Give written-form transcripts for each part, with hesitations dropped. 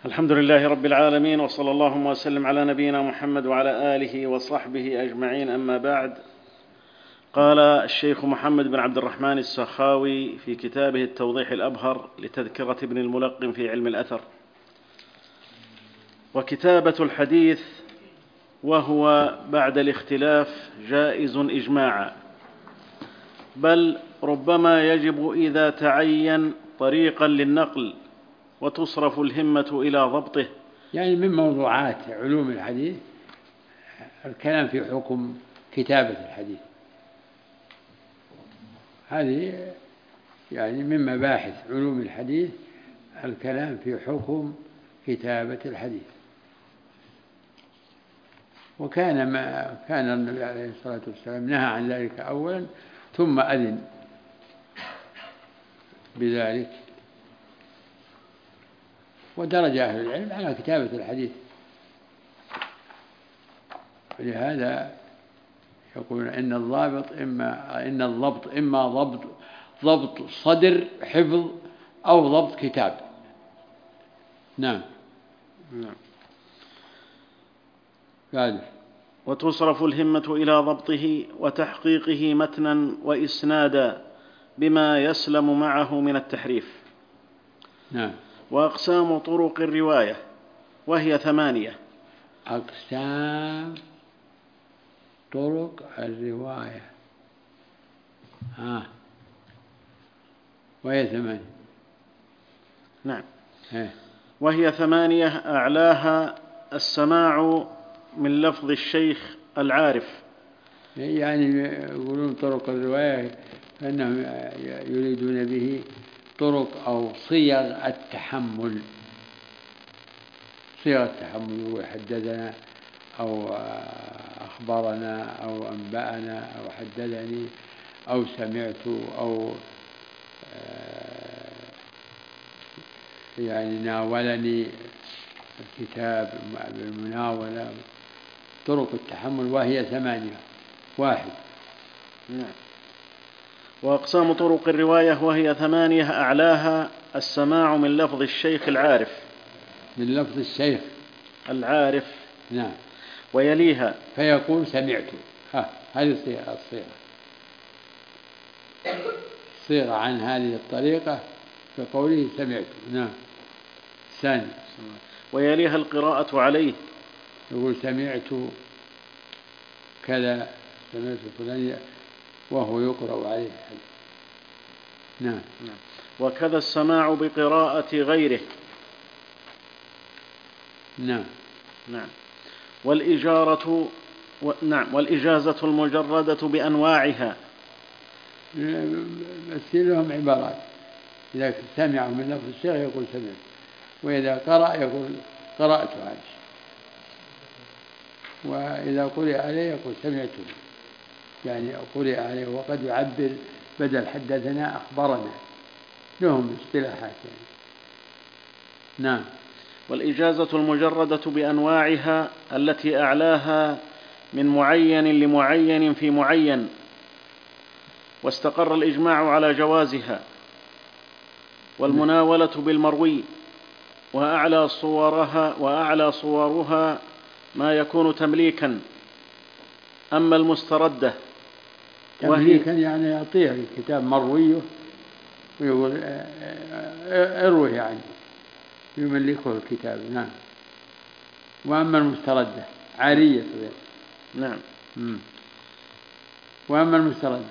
الحمد لله رب العالمين، وصلى اللهم وسلم على نبينا محمد وعلى آله وصحبه أجمعين، أما بعد. قال الشيخ محمد بن عبد الرحمن السخاوي في كتابه التوضيح الأبهر لتذكرة ابن الملقن في علم الأثر: وكتابة الحديث وهو بعد الاختلاف جائز إجماعا، بل ربما يجب إذا تعين طريقا للنقل وتصرف الهمة إلى ضبطه. يعني من موضوعات علوم الحديث الكلام في حكم كتابة الحديث، هذه يعني من مباحث علوم الحديث الكلام في حكم كتابة الحديث. كان النبي عليه الصلاة والسلام نهى عن ذلك أولا، ثم أذن بذلك، ودرج أهل العلم على كتابة الحديث. ولهذا يقول إن الضبط إما ضبط صدر حفظ أو ضبط كتاب. نعم. قال: وتصرف الهمة إلى ضبطه وتحقيقه متنا وإسنادا بما يسلم معه من التحريف. نعم. وأقسام طرق الرواية وهي 8. أقسام طرق الرواية وهي 8. نعم. وهي 8: أعلاها السماع من لفظ الشيخ العارف. يعني يقولون طرق الرواية فإنهم يريدون به طرق أو صيغ التحمل، يقول حدثنا أو أخبرنا أو أنبأنا أو حدثني أو سمعت أو يعني ناولني الكتاب بالمناولة. طرق التحمل وهي 8. 1. نعم. وأقسام طرق الرواية وهي 8: أعلاها السماع من لفظ الشيخ العارف. من لفظ الشيخ العارف. نعم. ويليها فيقول سمعت. هذه الصيغة عن هذه الطريقة كقوله سمعت. نعم. 2. ويليها القراءة عليه، يقول سمعت كذا، سمعت فلان وهو يقرأ عليه. نعم. وكذا السماع بقراءة غيره. نعم. والإجازة المجردة بأنواعها. بس لهم عبارات: إذا سمع من لفظ الشيخ يقول سمعت، وإذا قرأ يقول قرأت عليه، وإذا قرئ عليه يقول سمعته، يعني قرئ عليه. وقد يعبر بدل حدثنا أخبرنا، لهم اصطلاحات يعني. نعم. والإجازة المجردة بأنواعها التي أعلاها من معين لمعين في معين، واستقر الإجماع على جوازها. والمناولة بالمروي، وأعلى صورها ما يكون تمليكا. أما المستردة تمليكا يعني يعطيه الكتاب مرويه ويقول اروه، يعني يملكه الكتاب. نعم. وأما المستردة عارية. نعم. وأما المستردة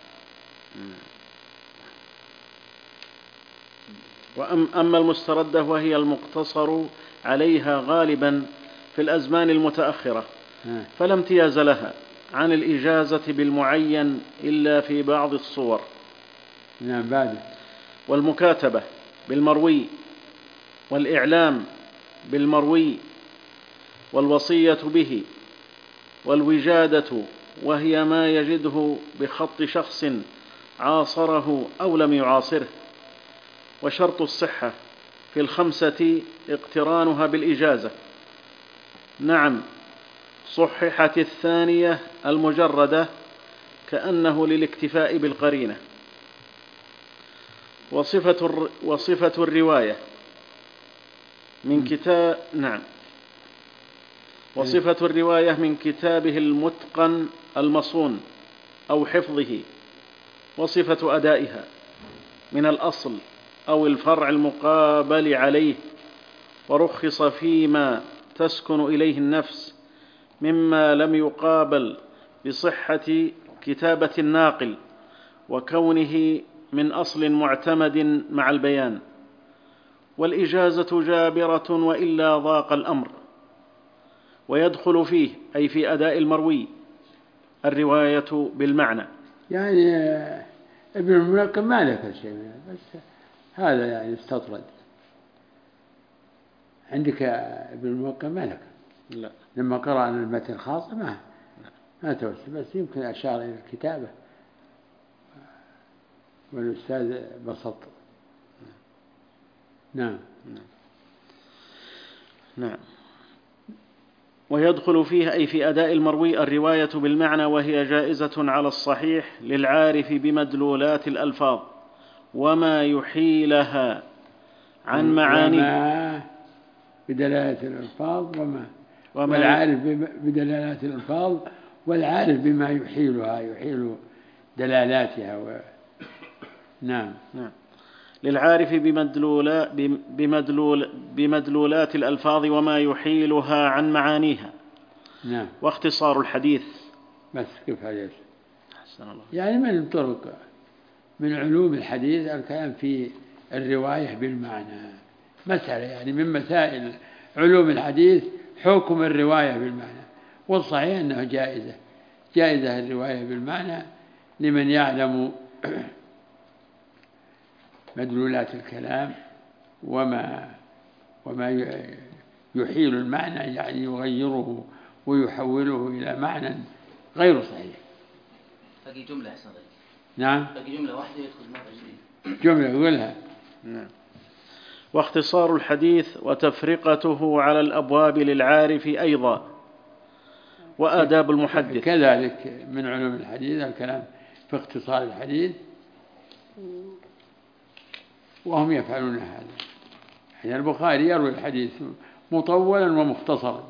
أما المستردة وهي المقتصر عليها غالبا في الأزمان المتأخرة، فلا امتياز لها عن الإجازة بالمعين إلا في بعض الصور. نعم. بعد: والمكاتبة بالمروي، والإعلام بالمروي، والوصية به، والوجادة وهي ما يجده بخط شخص عاصره أو لم يعاصره. وشرط الصحة في ال5 اقترانها بالإجازة. نعم. صححت 2 المجردة كأنه للاكتفاء بالقرينة. وصفة الرواية من كتاب نعم. وصفة الرواية من كتابه المتقن المصون أو حفظه، وصفة أدائها من الأصل أو الفرع المقابل عليه، ورخص فيما تسكن إليه النفس مما لم يقابل بصحة كتابة الناقل وكونه من أصل معتمد مع البيان. والإجازة جابرة وإلا ضاق الأمر. ويدخل فيه أي في أداء المروي الرواية بالمعنى. يعني ابن الملقن ما ذكر شيء منه، بس هذا يعني استطرد. عندك ابن الملقن ما ذكر؟ لا، لما قرأ عن المتن الخاص ما توسع، بس يمكن أشار إلى الكتابة والأستاذ بسط. نعم. نعم. ويدخل فيه أي في أداء المروي الرواية بالمعنى، وهي جائزة على الصحيح للعارف بمدلولات الألفاظ وما يحيلها عن معانيه، وما بدلالة الألفاظ والعارف بدلالات الألفاظ، والعارف بما يحيلها، يحيل دلالاتها نعم. للعارف بمدلولات الألفاظ وما يحيلها عن معانيها. نعم. واختصار الحديث. بس كيف حديث؟ أحسن الله. يعني من طرق من علوم الحديث الكلام في الرواية بالمعنى، مسألة يعني من مسائل علوم الحديث حكم الرواية بالمعنى. والصحيح أنه جائزة الرواية بالمعنى لمن يعلم مدلولات الكلام وما يحيل المعنى، يعني يغيره ويحوله إلى معنى غير صحيح. باقي جملة أحسن غير. نعم. باقي جملة واحدة يدخل مرة جديدة. جملة يقولها. نعم. واختصار الحديث وتفرقته على الأبواب للعارف أيضا، وآداب المحدث. كذلك من علوم الحديث الكلام في اختصار الحديث، وهم يفعلون هذا. يعني البخاري يروي الحديث مطولا ومختصرا،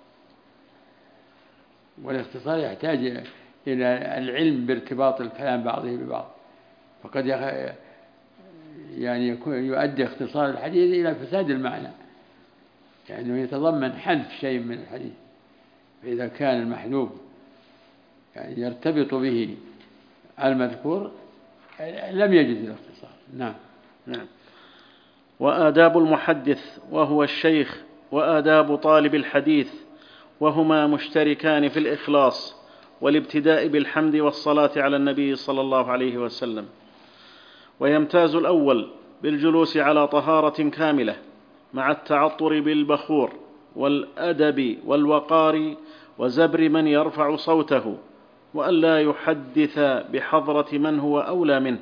والاختصار يحتاج إلى العلم بارتباط الكلام بعضه ببعض، فقد يعني يؤدي اختصار الحديث إلى فساد المعنى، يعني يتضمن حذف شيء من الحديث، فإذا كان المحذوف يعني يرتبط به المذكور لم يجد الاختصار. نعم. وآداب المحدث وهو الشيخ، وآداب طالب الحديث، وهما مشتركان في الإخلاص والابتداء بالحمد والصلاة على النبي صلى الله عليه وسلم. ويمتاز الأول بالجلوس على طهارة كاملة مع التعطر بالبخور والأدب والوقار وزبر من يرفع صوته، وألا يحدث بحضرة من هو أولى منه،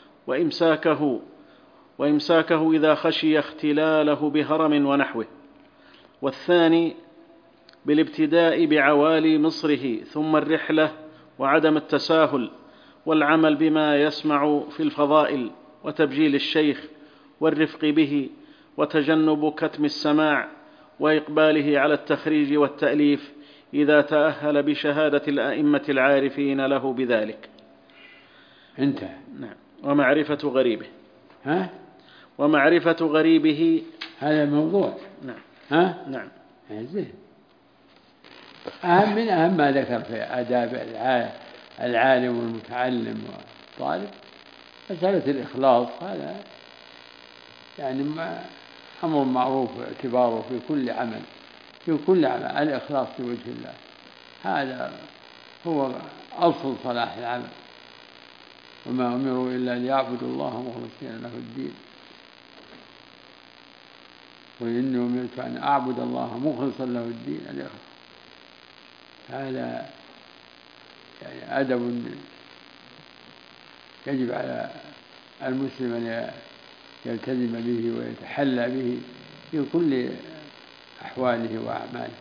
وإمساكه إذا خشي اختلاله بهرم ونحوه. والثاني بالابتداء بعوالي مصره ثم الرحلة، وعدم التساهل، والعمل بما يسمع في الفضائل، وتبجيل الشيخ والرفق به، وتجنب كتم السماع، وإقباله على التخريج والتأليف إذا تأهل بشهادة الأئمة العارفين له بذلك. انتهى. نعم. ومعرفة غريبه. ومعرفة غريبه هذا موضوع. نعم. نعم. زين. من أهم ما ذكر في آداب العالم والمتعلم والطالب مسألة الإخلاص. هذا يعني أمر معروف اعتباره في كل عمل الإخلاص لوجه الله، هذا هو أصل صلاح العمل. وما أمروا إلا ليعبدوا الله مخلصين له الدين، وإني أمرت أن أعبد الله مخلصا له الدين الإخلاص. هذا يعني أدب يجب على المسلم أن يلتزم به ويتحلى به في كل أحواله وأعماله.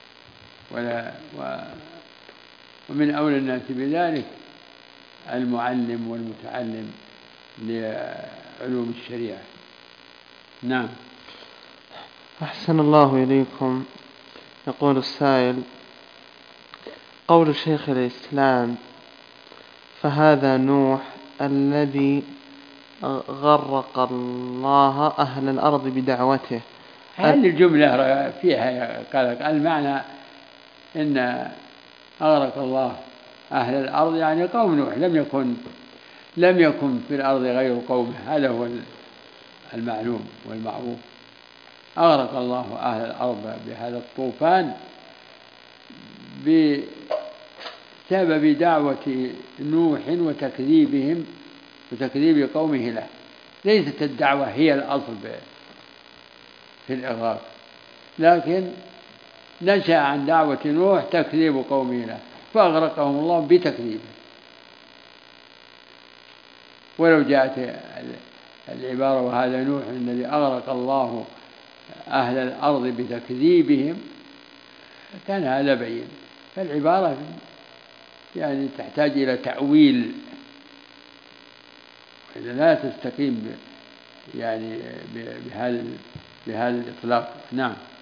ومن أولى الناس بذلك المعلم والمتعلم لعلوم الشريعة. نعم. أحسن الله إليكم. يقول السائل: قول شيخ الإسلام فهذا نوح الذي غرق الله أهل الأرض بدعوته، هل الجملة فيها قال المعنى إن أغرق الله أهل الأرض يعني قوم نوح، لم يكن في الأرض غير قومه، هذا هو المعلوم والمعروف. أغرق الله أهل الأرض بهذا الطوفان بسبب دعوة نوح وتكذيب قومه له. ليست الدعوة هي الأصل في الإغراق، لكن نشأ عن دعوة نوح تكذيب قومه له فأغرقهم الله بتكذيبه. ولو جاءت العبارة وهذا نوح الذي أغرق الله أهل الأرض بتكذيبهم كان هذا بين. فالعبارة يعني تحتاج إلى تأويل، وإذا لا تستقيم يعني بهذا الإطلاق. نعم.